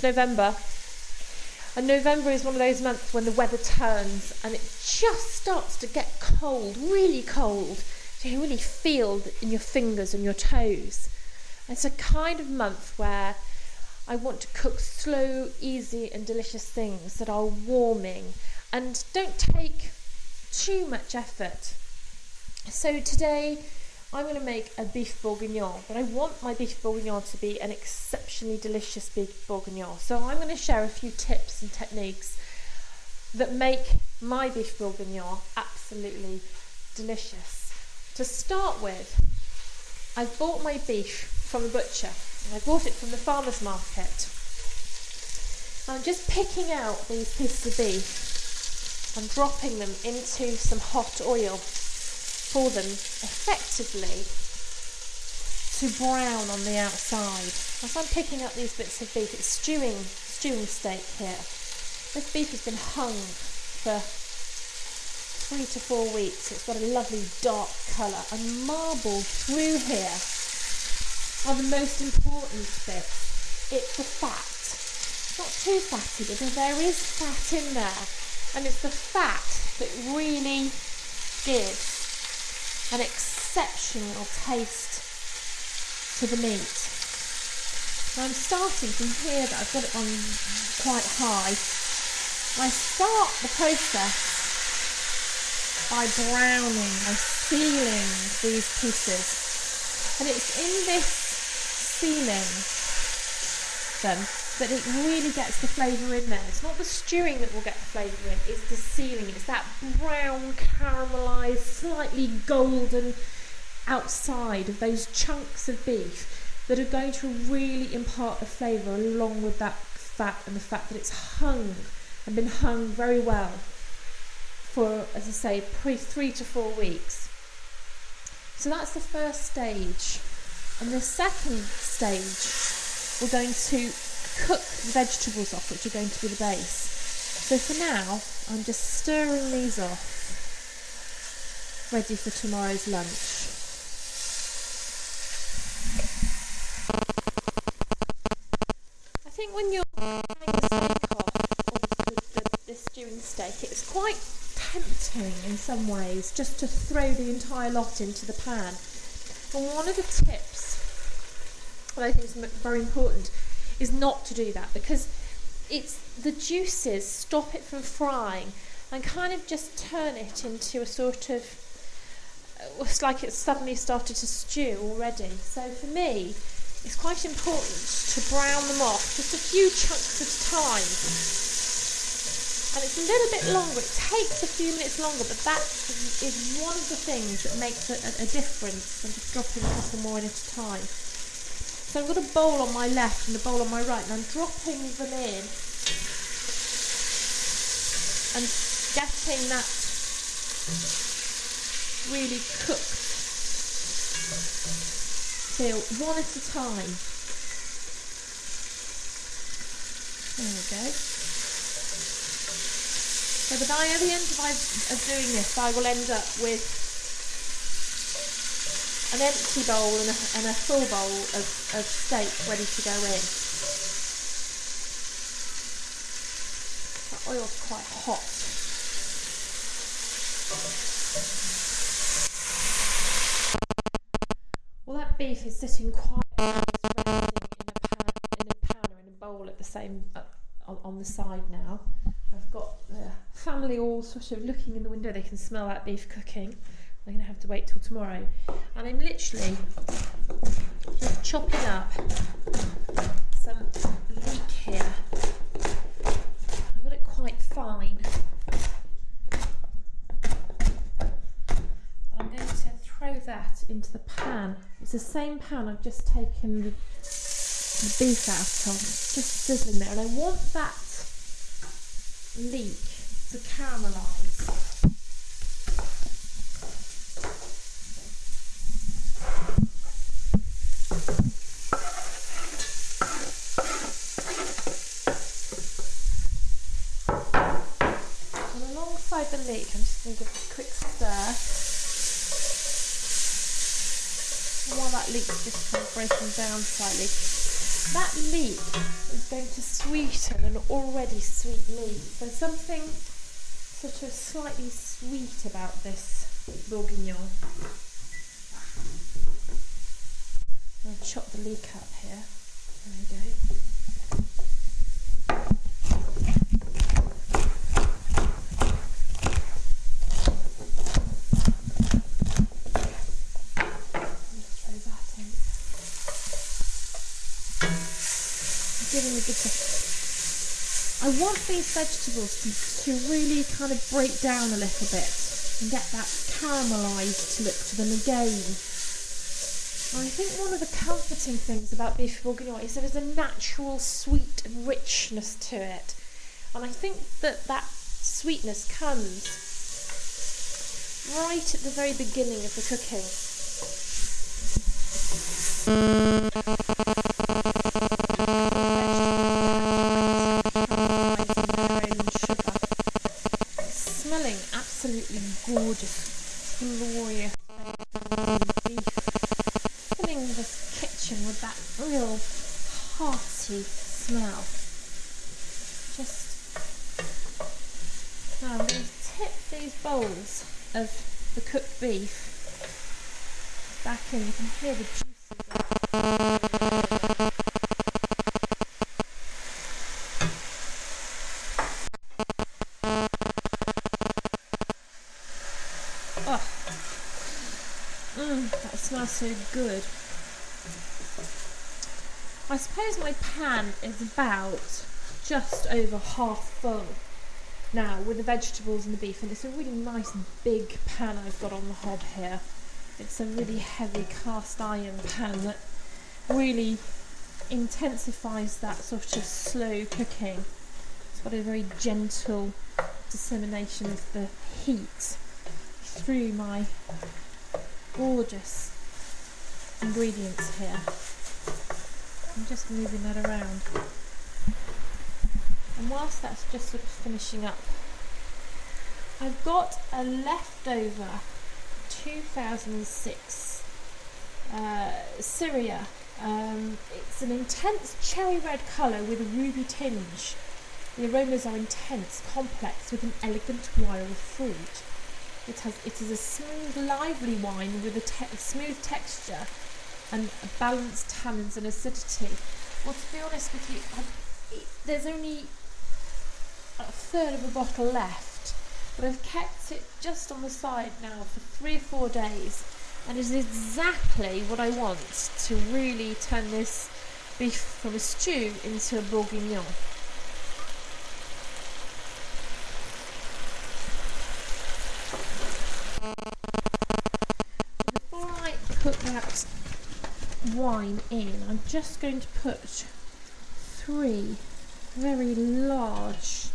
November. And November is one of those months when the weather turns and it just starts to get cold, really cold. So you really feel it in your fingers and your toes. And it's a kind of month where I want to cook slow, easy and delicious things that are warming and don't take too much effort. So today I'm going to make a beef bourguignon, but I want my beef bourguignon to be an exceptionally delicious beef bourguignon. So I'm going to share a few tips and techniques that make my beef bourguignon absolutely delicious. To start with, I've bought my beef from the butcher. I bought it from the farmer's market. I'm just picking out these pieces of beef and dropping them into some hot oil for them effectively to brown on the outside. As I'm picking up these bits of beef, it's stewing steak here. This beef has been hung for 3 to 4 weeks. It's got a lovely dark colour, and marbled through here are the most important bits. It's the fat. It's not too fatty, but there is fat in there, and it's the fat that really gives an exceptional taste to the meat. Now I'm starting from here, that I've got it on quite high. I start the process by browning, by sealing these pieces, and it's in this sealing them that it really gets the flavour in there. It's not the stewing that will get the flavour in, it's the sealing. It's that brown, caramelised, slightly golden outside of those chunks of beef that are going to really impart the flavour along with that fat, and the fact that it's hung and been hung very well for, as I say, 3 to 4 weeks. So that's the first stage. And the second stage, we're going to cook the vegetables off, which are going to be the base. So for now, I'm just stirring these off, ready for tomorrow's lunch. I think when you're having the steak off, or the stewing steak, it's quite tempting in some ways just to throw the entire lot into the pan. And one of the tips that I think is very important is not to do that, because it's the juices stop it from frying and kind of just turn it into a sort of, it's like it's suddenly started to stew already. So for me, it's quite important to brown them off just a few chunks at a time. And it's a little bit longer, it takes a few minutes longer, but that is one of the things that makes a difference. I'm just dropping a couple more in at a time. So I've got a bowl on my left and a bowl on my right, and I'm dropping them in and getting that really cooked feel, one at a time. There we go. So at the end of doing this, I will end up with an empty bowl and a full bowl of steak ready to go in. That oil's quite hot. Well, that beef is sitting quietly, resting in a pan or in a bowl at the same on the side now. I've got the family all sort of looking in the window. They can smell that beef cooking. I'm going to have to wait till tomorrow. And I'm literally just chopping up some leek here. I've got it quite fine. I'm going to throw that into the pan. It's the same pan I've just taken the beef out of. It's just sizzling there. And I want that leek to caramelise. And alongside the leek, I'm just going to give it a quick stir. And while that leek's just kind of breaking down slightly, that leek is going to sweeten an already sweet meat. So something sort of slightly sweet about this bourguignon. I'll chop the leek up here. There we go. I want these vegetables to really kind of break down a little bit and get that caramelised look to them again. And I think one of the comforting things about beef bourguignon is there is a natural sweet richness to it. And I think that that sweetness comes right at the very beginning of the cooking. Smelling absolutely gorgeous, glorious beef. Filling this kitchen with that real hearty smell. Now I'm going to tip these bowls of the cooked beef back in. You can hear the juices. That smells so good. I suppose my pan is about just over half full now with the vegetables and the beef, and it's a really nice big pan I've got on the hob here. It's a really heavy cast iron pan that really intensifies that sort of slow cooking. It's got a very gentle dissemination of the heat through my gorgeous ingredients here. I'm just moving that around. And whilst that's just sort of finishing up, I've got a leftover 2006 Syria. It's an intense cherry red colour with a ruby tinge. The aromas are intense, complex, with an elegant wild fruit. It is a smooth, lively wine with a smooth texture and a balanced tannins and acidity. Well, to be honest with you, there's only a third of a bottle left, but I've kept it just on the side now for 3 or 4 days, and it is exactly what I want to really turn this beef from a stew into a bourguignon. Before I put that wine in, I'm just going to put 3 very large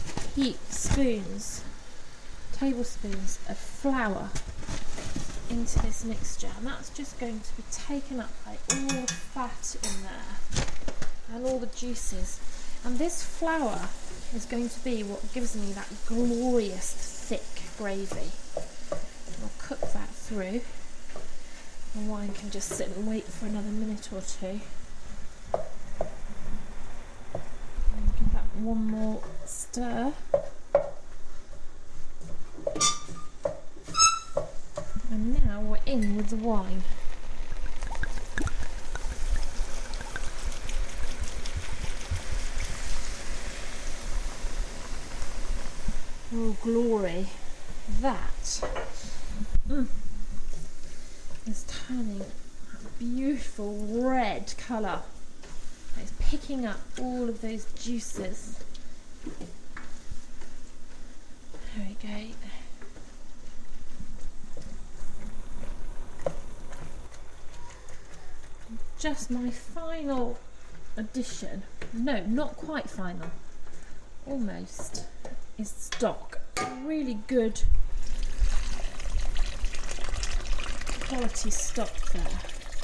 tablespoons of flour into this mixture, and that's just going to be taken up by all the fat in there and all the juices. And this flour is going to be what gives me that glorious thick gravy. I'll cook that through. The wine can just sit and wait for another minute or two. And give that one more stir. And now we're in with the wine. Oh, glory. That is turning a beautiful red colour. It's picking up all of those juices. There we go. Just my final addition, no, not quite final, almost, is stock. Really good quality stock there.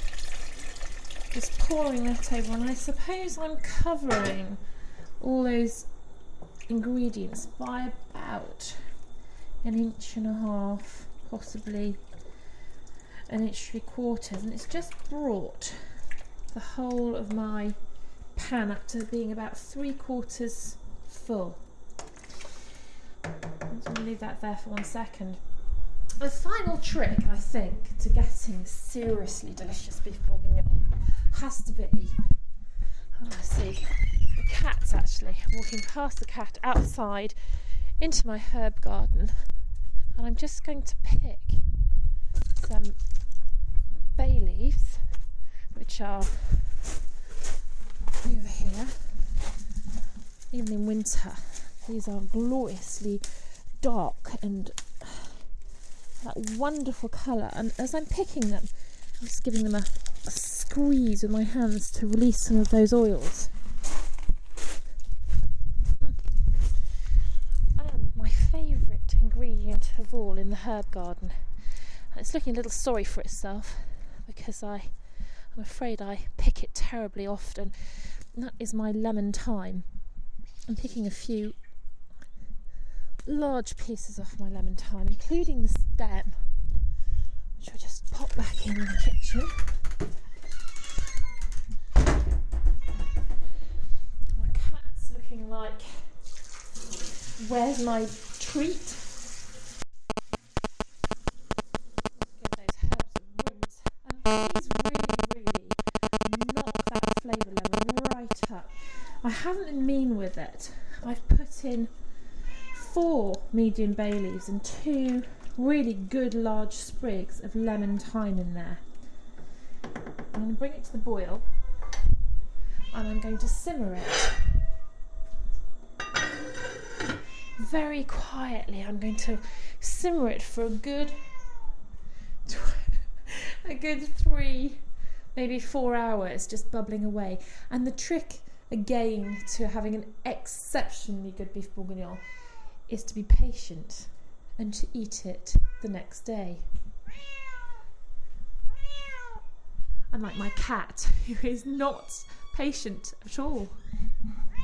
Just pouring that over, and I suppose I'm covering all those ingredients by about 1.5 inches, possibly 1.75 inches, and it's just brought the whole of my pan up to being about 3/4 full. I'm just going to leave that there for 1 second. The final trick, I think, to getting seriously delicious beef bourguignon has to be, let's see, the cat's actually. I'm walking past the cat outside into my herb garden, and I'm just going to pick some bay leaves, which are over here. Even in winter, these are gloriously dark and that wonderful colour, and as I'm picking them, I'm just giving them a squeeze with my hands to release some of those oils. And my favourite ingredient of all in the herb garden, and it's looking a little sorry for itself because I'm afraid I pick it terribly often, and that is my lemon thyme. I'm picking a few large pieces off my lemon thyme, including the stem, which I'll just pop back in the kitchen. My cat's looking like, where's my treat? Give those herbs a rinse, and these really knock that flavour level right up. I haven't been mean with it. I've put in 4 medium bay leaves and 2 really good large sprigs of lemon thyme in there. I'm going to bring it to the boil and I'm going to simmer it very quietly. I'm going to simmer it for a good 3, maybe 4 hours, just bubbling away. And the trick again to having an exceptionally good beef bourguignon is to be patient and to eat it the next day. Unlike my cat, who is not patient at all.